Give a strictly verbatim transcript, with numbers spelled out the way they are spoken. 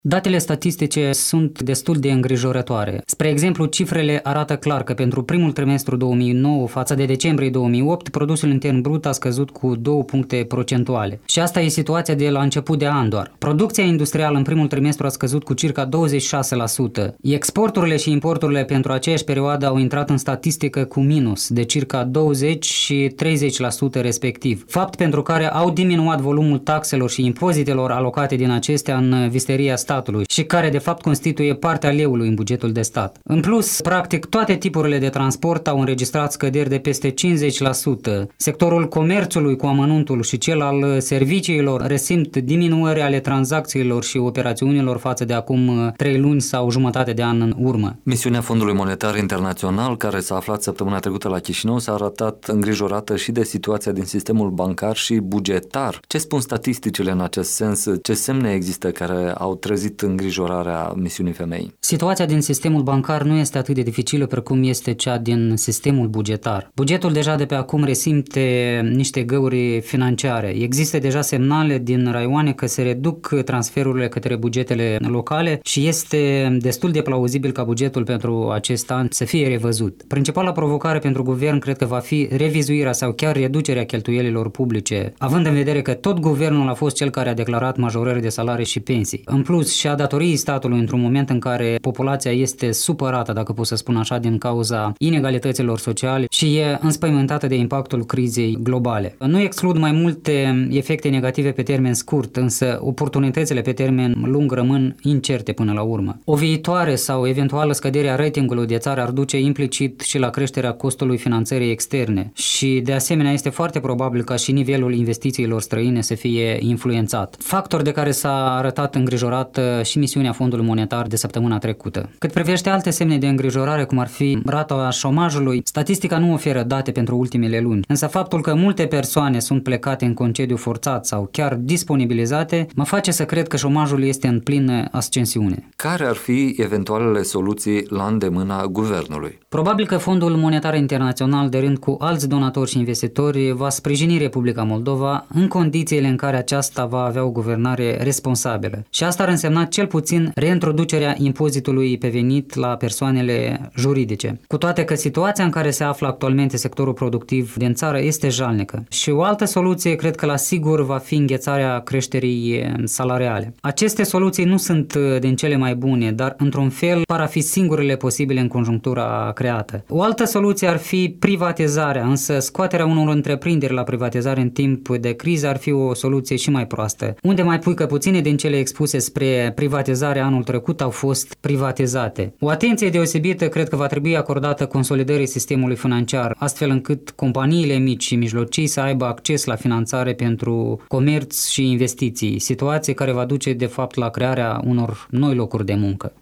Datele statistice sunt destul de îngrijorătoare. Spre exemplu, cifrele arată clar că pentru primul trimestru două mii nouă față de decembrie două mii opt, produsul intern brut a scăzut cu două puncte procentuale. Și asta e situația de la început de an doar. Producția industrială în primul trimestru a scăzut cu circa douăzeci și șase la sută. Exporturile și importurile pentru aceeași perioadă au intrat în statistică cu minus de circa douăzeci și treizeci la sută respectiv. Fapt pentru care au diminuat volumul taxelor și impozitelor alocate din acestea în visteria statului și care de fapt constituie partea leului în bugetul de stat. În plus, practic toate tipurile de transport au înregistrat scăderi de peste cincizeci la sută. Sectorul comerțului cu amănuntul și cel al serviciilor resimt diminuări ale tranzacțiilor și operațiunilor față de acum trei luni sau jumătate de an în urmă. Misiunea Fondului Monetar Internațional, care s-a aflat săptămâna trecută la Chișinău, s-a arătat îngrijorată și de situația din sistemul bancar și bugetar. Ce spun statisticile în acest sens? Ce semne există care au trezit îngrijorarea misiunii femei? Situația din sistemul bancar nu este atât de dificilă precum este cea din sistemul bugetar. Bugetul deja de pe acum resimte niște găuri financiare. Există deja semnale din raioane că se reduc transferurile către bugetele locale și este destul de plauzibil ca bugetul pentru acest an să fie revăzut. Principala provocare pentru guvern cred că va fi revizuirea sau chiar reducerea cheltuielilor publice, având în vedere că tot guvernul a fost cel care a declarat majorări de salarii și pensii. În plus, și a datoriei statului într-un moment în care populația este supărată, dacă pot să spun așa, din cauza inegalităților sociale și e înspăimântată de impactul crizei globale. Nu exclud mai multe efecte negative pe termen scurt, însă oportunitățile pe termen lung rămân incerte până la urmă. O viitoare sau eventuală scădere a ratingului de țară ar duce implicit și la creșterea costului finanțării externe și de asemenea este foarte probabil ca și nivelul investițiilor străine să fie influențat. Factor de care s-a arătat îngrijorat și misiunea Fondului Monetar de săptămâna trecută. Cât privește alte semne de îngrijorare, cum ar fi rata șomajului, statistica nu oferă date pentru ultimele luni, însă faptul că multe persoane sunt plecate în concediu forțat sau chiar disponibilizate mă face să cred că șomajul este în plină ascensiune. Care ar fi eventualele soluții la îndemâna guvernului? Probabil că Fondul Monetar Internațional, de rând cu alți donatori și investitori, va sprijini Republica Moldova în condițiile în care aceasta va avea o guvernare responsabilă. Și asta ar însemna cel puțin reintroducerea impozitului pe venit la persoanele juridice. Cu toate că situația în care se află actualmente sectorul productiv din țară este jalnică. Și o altă soluție cred că la sigur va fi înghețarea creșterii salariale. Aceste soluții nu sunt din cele mai bune, dar într-un fel par a fi singurele posibile în conjunctura creată. O altă soluție ar fi privatizarea, însă scoaterea unor întreprinderi la privatizare în timp de criză ar fi o soluție și mai proastă. Unde mai pui că puține din cele expuse spre privatizare anul trecut au fost privatizate. O atenție deosebită cred că va trebui acordată consolidării sistemului financiar, astfel încât companiile mici și mijlocii să aibă acces la finanțare pentru comerț și investiții, situație care va duce de fapt la crearea unor noi locuri de muncă.